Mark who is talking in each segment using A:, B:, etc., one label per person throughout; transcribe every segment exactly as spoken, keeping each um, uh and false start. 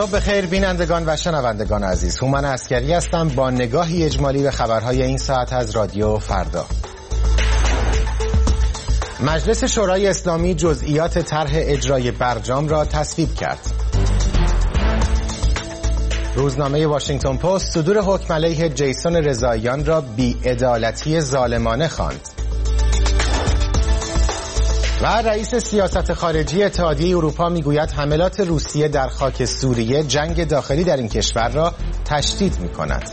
A: صبح بخیر بینندگان و شنوندگان عزیز. هومن عسکری هستم با نگاهی اجمالی به خبرهای این ساعت از رادیو فردا. مجلس شورای اسلامی جزئیات طرح اجرای برجام را تصویب کرد. روزنامه واشنگتن پست صدور حکم علیه جیسون رضاییان را بی‌عدالتی ظالمانه خواند. و رئیس سیاست خارجی اتحادیه اروپا میگوید حملات روسیه در خاک سوریه جنگ داخلی در این کشور را تشدید می‌کند.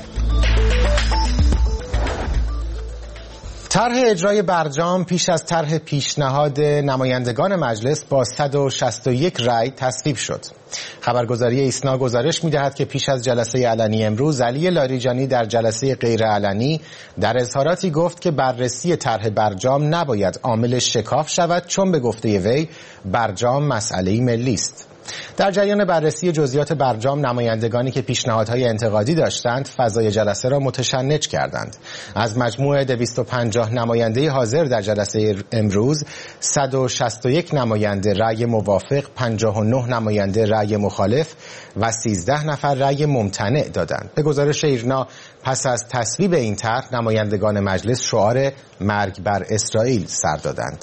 A: طرح اجرای برجام پیش از طرح پیشنهاد نمایندگان مجلس با صد و شصت و یک رأی تصویب شد. خبرگزاری ایسنا گزارش می‌دهد که پیش از جلسه علنی امروز علی لاریجانی در جلسه غیر علنی در اظهاراتی گفت که بررسی طرح برجام نباید عامل شکاف شود، چون به گفته وی برجام مسئله ملی است. در جریان بررسی جزئیات برجام نمایندگانی که پیشنهادهای انتقادی داشتند فضای جلسه را متشنج کردند. از مجموع دویست و پنجاه نماینده حاضر در جلسه امروز صد و شصت و یک نماینده رأی موافق، پنجاه و نه نماینده رأی مخالف و سیزده نفر رأی ممتنع دادند. به گزارش ایرنا پس از تصویب این طرح نمایندگان مجلس شعار مرگ بر اسرائیل سر دادند.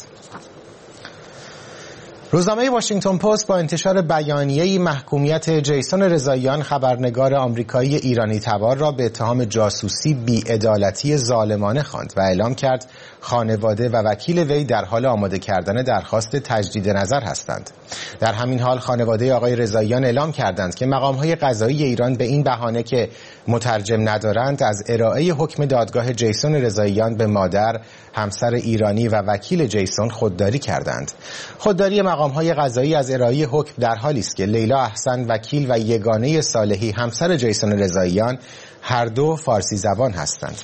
A: روزنامه واشنگتن پست با انتشار بیانیه‌ای محکومیت جیسون رضاییان خبرنگار آمریکایی ایرانی تبار را به اتهام جاسوسی بی‌عدالتی ظالمانه خواند و اعلام کرد خانواده و وکیل وی در حال آماده کردن درخواست تجدید نظر هستند. در همین حال خانواده آقای رضاییان اعلام کردند که مقام‌های قضایی ایران به این بهانه که مترجم ندارند از ارائه حکم دادگاه جیسون رضاییان به مادر، همسر ایرانی و وکیل جیسون خودداری کردند. خودداری مقام‌های قضایی از ارائه حکم در حالی است که لیلا احسن وکیل و یگانه صالحی همسر جیسون رضاییان هر دو فارسی زبان هستند.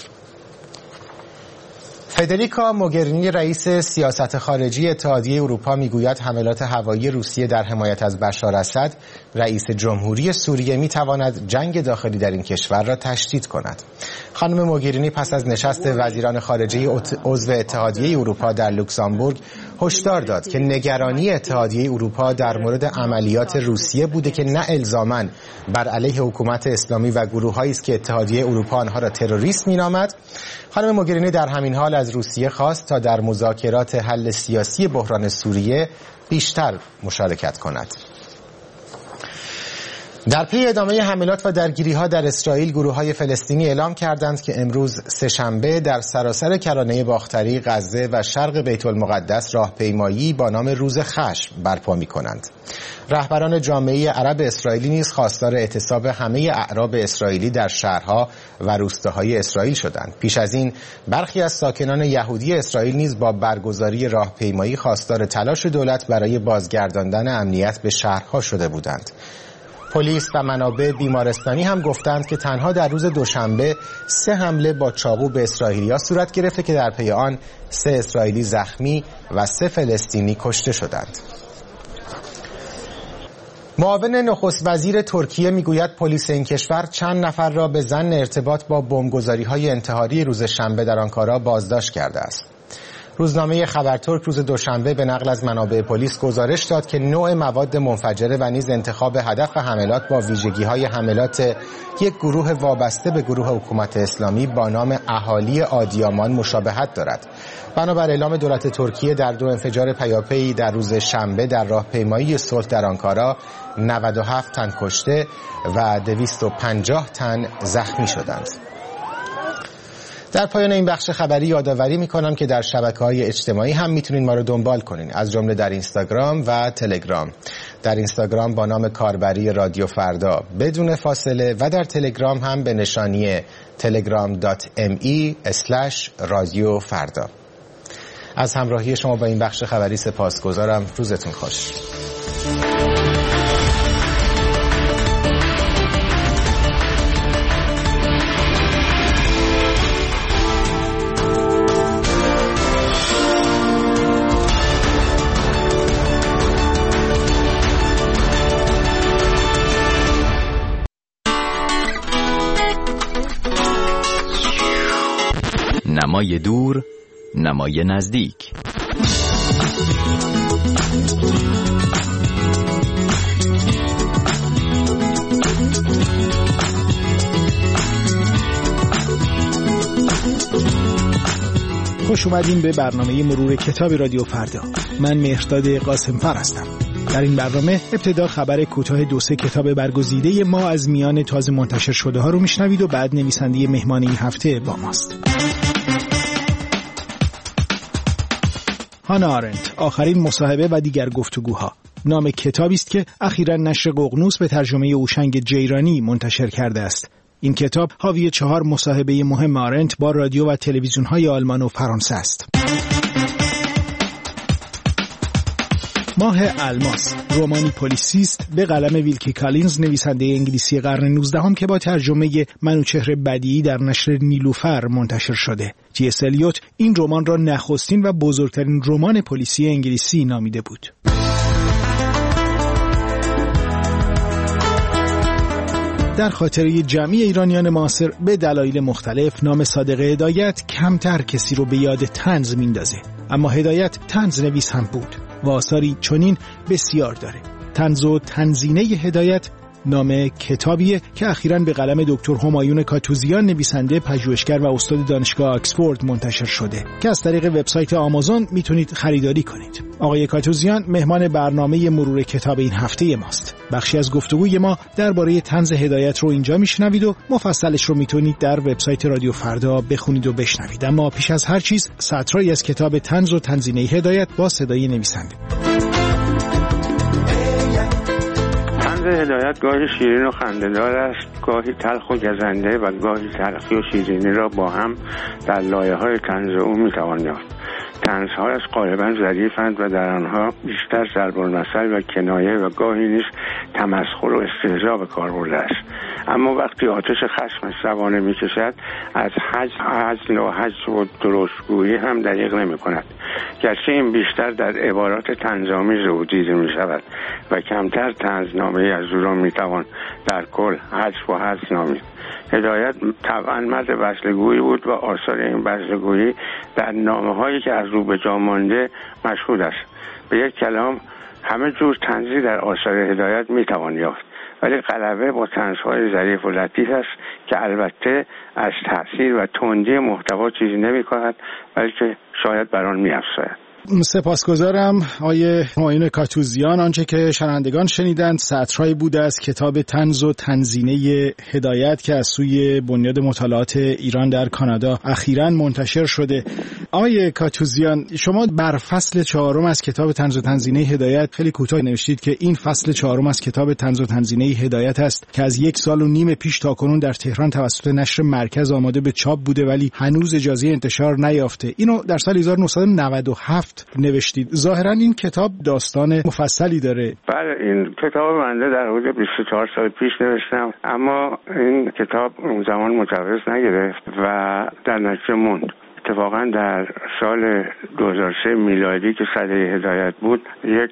A: فدریکا موگرینی رئیس سیاست خارجی اتحادیه اروپا میگوید حملات هوایی روسیه در حمایت از بشار اسد رئیس جمهوری سوریه میتواند جنگ داخلی در این کشور را تشدید کند. خانم موگرینی پس از نشست وزیران خارجه عضو اتحادیه اروپا در لوکزامبورگ هشدار داد که نگرانی اتحادیه اروپا در مورد عملیات روسیه بوده که نه الزاماً بر علیه حکومت اسلامی و گروه‌هایی است که اتحادیه اروپا آنها را تروریست مینامد. خانم موگرینی در همین حال از روسیه خواست تا در مذاکرات حل سیاسی بحران سوریه بیشتر مشارکت کند. در پی ادامه حملات و درگیری‌ها در اسرائیل گروه‌های فلسطینی اعلام کردند که امروز سه‌شنبه در سراسر کرانه باختری، غزه و شرق بیت المقدس راهپیمایی با نام روز خشم برپا می‌کنند. رهبران جامعه عرب اسرائیلی نیز خواستار اعتصاب همه اعراب اسرائیلی در شهرها و روستاهای اسرائیل شدند. پیش از این برخی از ساکنان یهودی اسرائیل نیز با برگزاری راهپیمایی خواستار تلاش دولت برای بازگرداندن امنیت به شهرها شده بودند. پلیس و منابع بیمارستانی هم گفتند که تنها در روز دوشنبه سه حمله با چاقو به اسرائیلی‌ها صورت گرفته که در پی آن سه اسرائیلی زخمی و سه فلسطینی کشته شدند. معاون نخست وزیر ترکیه میگوید پلیس این کشور چند نفر را به ظن ارتباط با بمبگذاری‌های انتحاری روز شنبه در آنکارا بازداشت کرده است. روزنامه خبرترک روز دوشنبه به نقل از منابع پلیس گزارش داد که نوع مواد منفجره و نیز انتخاب هدف حملات با ویژگی‌های حملات یک گروه وابسته به گروه حکومت اسلامی با نام اهالی آدیامان مشابهت دارد. بنابر اعلام دولت ترکیه در دو انفجار پیاپی در روز شنبه در راهپیمایی صلح در آنکارا نود و هفت تن کشته و دویست و پنجاه تن زخمی شدند. در پایان این بخش خبری یادآوری می‌کنم که در شبکه‌های اجتماعی هم می‌تونید ما رو دنبال کنین، از جمله در اینستاگرام و تلگرام. در اینستاگرام با نام کاربری رادیو فردا بدون فاصله و در تلگرام هم به نشانی تلگرام دات ام ای اسلش رادیو فردا. از همراهی شما با این بخش خبری سپاسگزارم. روزتون خوش.
B: نمای دور، نمای نزدیک.
C: خوش اومدین به برنامه مرور کتاب رادیو فردا. من مهرداد قاسمفر هستم. در این برنامه ابتدا خبر کوتاه دو سه کتاب برگزیده ما از میان تازه منتشر شده ها رو میشنوید و بعد نویسنده مهمان این هفته با ماست. هانا آرنت، آخرین مصاحبه و دیگر گفتگوها، نام کتابی است که اخیراً نشر ققنوس به ترجمه هوشنگ جیرانی منتشر کرده است. این کتاب حاوی چهار مصاحبه مهم آرنت با رادیو و تلویزیون‌های آلمان و فرانسه است. ماه الماس، رمانی پلیسی است به قلم ویلکی کالینز، نویسنده انگلیسی قرن نوزدهم که با ترجمه منوچهر بدیعی در نشر نیلوفر منتشر شده. تی اس الیوت این رمان را نخستین و بزرگترین رمان پلیسی انگلیسی نامیده بود. در خاطره جمعی ایرانیان معاصر به دلایل مختلف نام صادق هدایت کمتر کسی رو به یاد طنز میندازه، اما هدایت طنز نویس هم بود و آثاری چنین بسیار داره. طنز و تنزینه هدایت نام کتابیه که اخیراً به قلم دکتر همایون کاتوزیان، نویسنده، پژوهشگر و استاد دانشگاه آکسفورد منتشر شده که از طریق وبسایت آمازون میتونید خریداری کنید. آقای کاتوزیان مهمان برنامه مرور کتاب این هفته ماست. بخشی از گفتگوی ما درباره طنز هدایت رو اینجا میشنوید و مفصلش رو میتونید در وبسایت رادیو فردا بخونید و بشنوید. اما پیش از هر چیز سطرهایی از کتاب طنز و تنزینه هدایت با صدای نویسنده.
D: هدایت گاهی شیرین و خنده‌دار است، گاهی تلخ و گزنده و گاهی تلخی و شیرینی را با هم در لایه‌های طنز او می‌توان یافت. طنزهایش غالباً ظریف‌اند و در آنها بیشتر ضرب المثل و کنایه و گاهی نیز تمسخر و استهزا به کار برده است. اما وقتی آتش خشمش زبانه می‌کشد، از هزل و حج و درستگویی هم دریغ نمی‌کند، گرچه این بیشتر در عبارات طنزآمیز او دیده می‌شود و کمتر طنزنامه‌ای از او را می‌توان در کل حذف و حذف نامید. هدایت طبعا مرد بزلگویی بود و آثار این بزلگویی در نامه‌هایی که از او به جا مانده مشهود است. به یک کلام همه جور طنزی در آثار هدایت می‌توان یافت، ولی غلبه با طنزهای ظریف و لطیف است که البته از تأثیر و تندی محتوا چیزی نمی‌کند، بلکه شاید بر آن می‌افزاید.
C: سپاسگزارم آقای همایون کاتوزیان. آنچه که شنوندگان شنیدند سطرهایی بوده از کتاب طنز و تنزینه هدایت که از سوی بنیاد مطالعات ایران در کانادا اخیراً منتشر شده. آقای کاتوزیان، شما بر فصل چهارم از کتاب طنز و تنزینه هدایت خیلی کوتاه نوشتید که این فصل چهارم از کتاب طنز و تنزینه هدایت است که از یک سال و نیم پیش تا کنون در تهران توسط نشر مرکز آماده به چاپ بوده ولی هنوز اجازه انتشار نیافته. اینو در سال هزار و نهصد و نود و هفت نوشتید. ظاهرا این کتاب داستان مفصلی داره.
D: بله، این کتاب بنده در حدود بیست و چهار سال پیش نوشتم، اما این کتاب اون زمان مجوز نگرفت و در نتیجه موند. اتفاقا در سال دو هزار و سه میلادی که سده هدایت بود، یک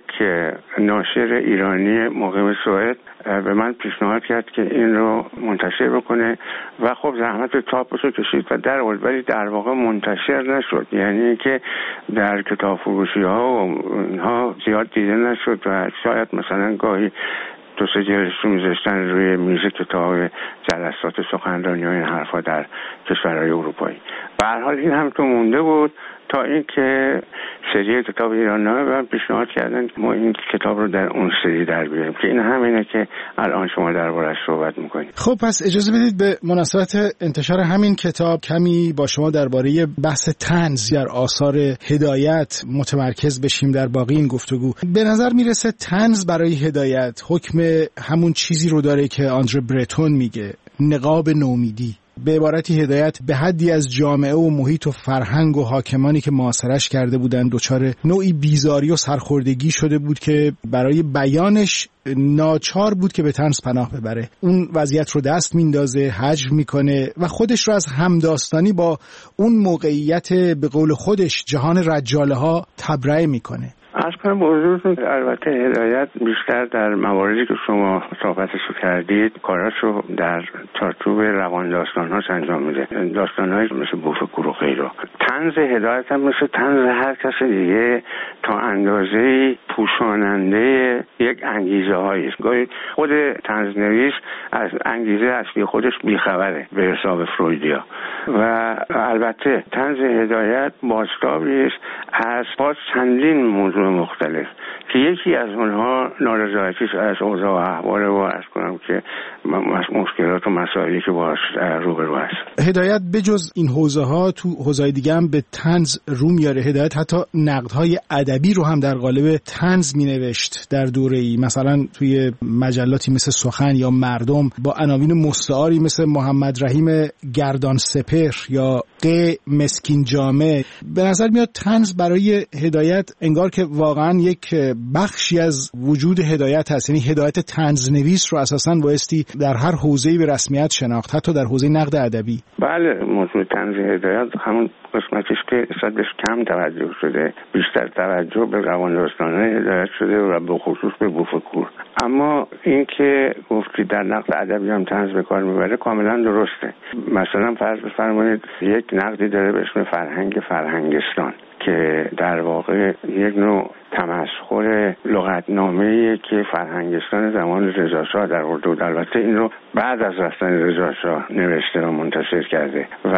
D: ناشر ایرانی مقیم سوئد به من پیشنهاد کرد که این رو منتشر بکنه و خب زحمت چاپش رو کشید و در آورد، ولی در واقع منتشر نشد. یعنی که در کتاب فروشی ها و اینها زیاد دیده نشد و شاید مثلا گاهی دو سه جلدش رو میذاشتن روی میز کتاب جلسات سخنرانی و این حرفا در کشورهای اروپایی. به هر حال این هم تو مونده بود تا اینکه سری کتاب ایران‌نامه به من پیشنهاد کردن ما این کتاب رو در اون سری در بیاریم که این همینه که الان شما درباره‌اش صحبت می‌کنید.
C: خب پس اجازه بدید به مناسبت انتشار همین کتاب کمی با شما درباره بحث طنز در آثار هدایت متمرکز بشیم در باقی این گفتگو. به نظر میرسه طنز برای هدایت حکم همون چیزی رو داره که آندره برتون میگه، نقاب نومیدی. به عبارتی هدایت به حدی از جامعه و محیط و فرهنگ و حاکمانی که معاصرش کرده بودند دچار نوعی بیزاری و سرخوردگی شده بود که برای بیانش ناچار بود که به طنز پناه ببره. اون وضعیت رو دست میندازه، حجم میکنه و خودش رو از همداستانی با اون موقعیت به قول خودش جهان رجاله ها تبرئه میکنه.
D: عرض عرض کنم به حضورتون البته هدایت بیشتر در مواردی که شما صحبتشو کردید کاراشو در چارچوب روان داستان‌هاش انجام میده، داستان‌هایی مثل بوف کور و غیره. طنز هدایت هم مثل طنز هر کس دیگه تا اندازه‌ای پوشاننده یک انگیزه هایی است. گاهی خود طنزنویس از انگیزه اصلی خودش بیخبره به حساب فرویدیا و البته طنز هدایت بازتابی است از باز چندین موضوع مختلف که یکی از اونها نارضایتی از اوضاع و احوال و عرض کنم که مشکلات و مسائلی که باهاش روبرو هست.
C: هدایت بجز این حوزه ها تو حوزه‌های دیگه هم به طنز رو میاره. هدایت حتی نقدهای ادبی رو هم در قالب طنز مینوشت در دوره‌ای، مثلا توی مجلاتی مثل سخن یا مردم با عناوین مستعاری مثل محمد رحیم گردان سپهر یا ق مسکین جامه. به نظر میاد طنز برای هدایت انگار که واقعا یک بخشی از وجود هدایت هست، یعنی هدایت طنزنویس رو اساساً بایستی در هر حوزه‌ای به رسمیت شناخت، حتی در حوزه نقد ادبی.
D: بله، موضوع طنز هدایت همون قسمتیش که اصلا بهش کم توجه شده، بیشتر توجه به روان داستان‌های هدایت شده و به خصوص به بوف کور. اما این که گفتی در نقد ادبی هم طنز به کار میبره کاملا درسته. مثلا فرض بفرمایید یک نقدی داره به اسم فرهنگ فرهنگستان که در واقع یک نوع تمسخر لغتنامه‌ای که فرهنگستان زمان رضا شاه در اردو، البته این رو بعد از رفتن رضا شاه نوشته و منتشر کرده و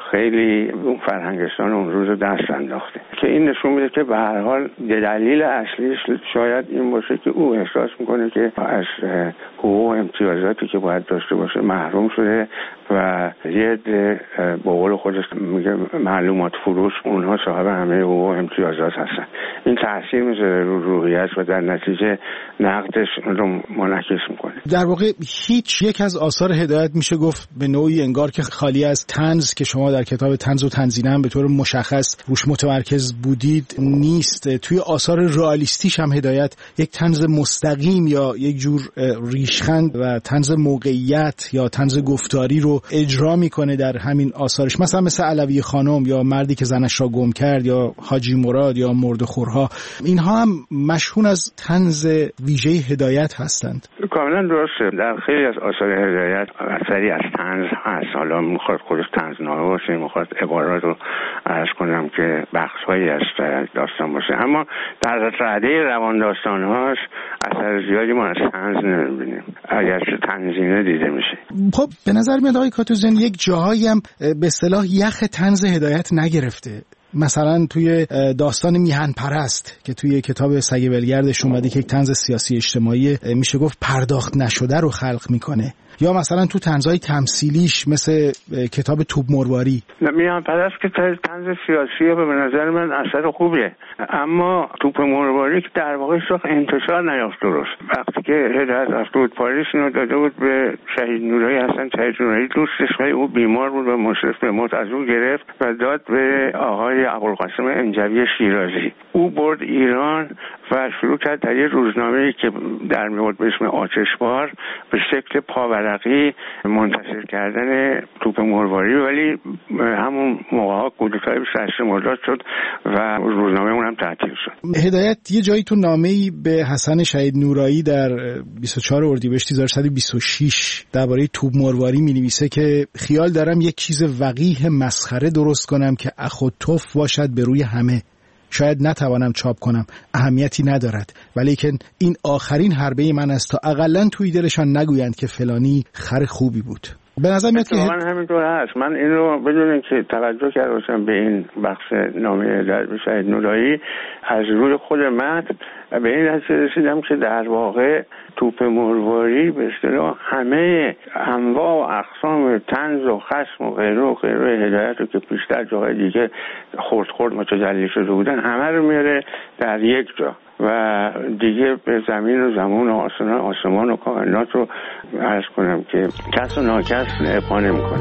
D: خیلی اون فرهنگستان اون روز دست انداخته که این نشون میده که به هر حال دلیل اصلیش شاید این باشه که او احساس میکنه که از حقوق و امتیازاتی که باید داشته باشه محروم شده و یه عده به قول خودش میگه معلومات فروش، اونها صاحب همه حقوق و امتیازات هستن. این تاثیر میذاره رو روحیش و در نتیجه نقدش رو منعکس میکنه.
C: در واقع هیچ یک از آثار هدایت میشه گفت به نوعی انگار که خالی از طنز که شما در کتاب طنز و تنزینه هم به طور مشخص روش متمرکز بودید نیست. توی آثار رئالیستیش هم هدایت یک طنز مستقیم یا یک جور ریشخند و طنز موقعیت یا طنز گفتاری رو اجرا میکنه در همین آثارش، مثلا مثل علوی خانم یا مردی که زنش را گم کرد یا حاجی مراد یا مردخورها. اینها هم مشهون از طنز ویژه هدایت هستند.
D: کاملا درسته. در خیلی از آثار هدایت اثری از طنز هست. حالا میخواد خودش طنزنامه باشه، میخواد عبارات رو عرض کنم که بخش‌هایی از داستان باشه، اما در رده روان داستان‌هاش اثر زیادی ما از طنز نمی‌بینیم اگرچه تنزینه دیده میشه.
C: خب به نظر میاد آقای کاتوزیان یک جاهایی هم به اصطلاح یخ طنز هدایت نگرفته. مثلا توی داستان میهن پرست که توی کتاب سگ ولگردش اومده که یک طنز سیاسی اجتماعی میشه گفت پرداخت نشده رو خلق میکنه، یا مثلا تو طنزهای تمثیلیش مثل کتاب توپ مرواری.
D: میهن پرست که طنز سیاسی به نظر من اثر خوبیه، اما توپ مرواری که در واقع شخص انتشار نیافت درست. وقتی که هدایت رفته بود پاریس اینو داده بود به شهید نورایی، حسن شهید نورایی دوستش، ولی او بیمار بود و مشرف به موت از او گرفت و داد به آقای ابوالقاسم انجوی شیرازی. او برد ایران و شروع کرد در یه روزنامه‌ای که در میاد به اسم آتشبار به شکل پاورقی منتشر کردن توپ مرواری، ولی همون موقع‌ها کودتای بیست و هشت مرداد شد و روزنامه اون هم تعطیل شد.
C: هدایت یه جایی تو نامه‌ای به حسن شهید نورایی در بیست و چهار اردیبهشت هزار و سیصد و بیست و شش درباره توپ مرواری می‌نویسه که خیال دارم یک چیز وقیح مسخره درست کنم که اخ و توف باشد به روی همه. شاید نتوانم چاپ کنم، اهمیتی ندارد، ولیکن این آخرین حربه من است تا اقلن توی دلشان نگویند که فلانی خر خوبی بود. به نظر میاد که
D: من همینطور هست. من این رو بدون اینکه توجه کرده باشم به این بخش نامه در شهید نورایی، از روی خود متن به این نتیجه رسیدم که در واقع توپ مرواری به اصطلاح همه انواع و اقسام طنز و خشم و غیره و غیره هدایت رو که پیشتر جاهای دیگه خرد خرد متجلی شده بودن همه رو میاره در یک جا و دیگه به زمین و زمان و آسمان آسمان و کائنات رو عرض کنم که کس و ناکس ابقا نمی‌کنه.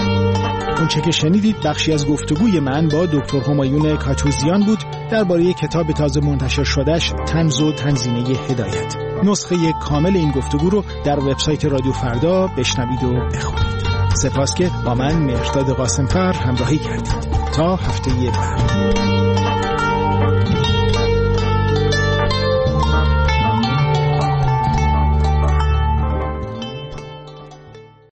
C: اون چه که شنیدید بخشی از گفتگوی من با دکتر همایون کاتوزیان بود درباره کتاب تازه منتشر شدهش طنز و تنزینه هدایت. نسخه کامل این گفتگو رو در وبسایت رادیو فردا بشنوید و بخونید. سپاس که با من مهرداد قاسمفر همراهی کردید. تا هفته بعد.